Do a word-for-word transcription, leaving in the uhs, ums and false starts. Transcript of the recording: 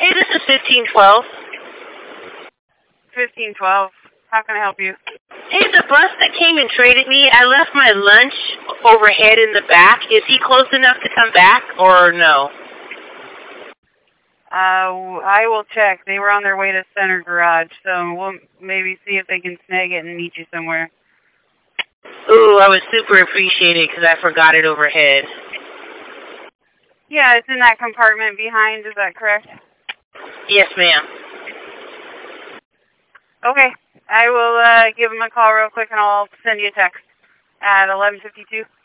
Hey, this is fifteen twelve. fifteen twelve. How can I help you? Hey, the bus that came and traded me, I left my lunch overhead in the back. Is he close enough to come back, or no? Uh, I will check. They were on their way to Center Garage, so we'll maybe see if they can snag it and meet you somewhere. Ooh, I would super appreciate it because I forgot it overhead. Yeah, it's in that compartment behind. Is that correct? Yes, ma'am. Okay. I will uh, give them a call real quick, and I'll send you a text at eleven fifty-two.